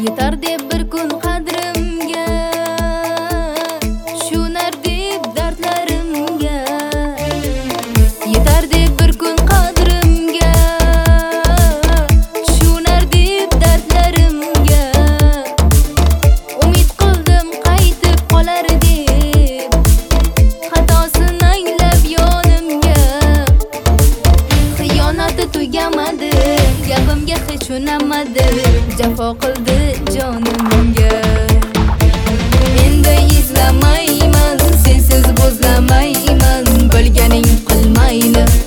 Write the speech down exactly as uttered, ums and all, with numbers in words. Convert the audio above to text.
yetar deb bir kun qadrimga, tushunar deb dardlarimga. Yetar deb bir kun qadrimga, tushunar deb dardlarimga. Umid qildim qaytib qolar deb, xatosini anglab yonimga. Xiyonati tugamadi, gapimga hech unamadi, jafo qildi jonimga. Endi izlamayman, sensiz bo'zlamayman, bilganing qilmayli.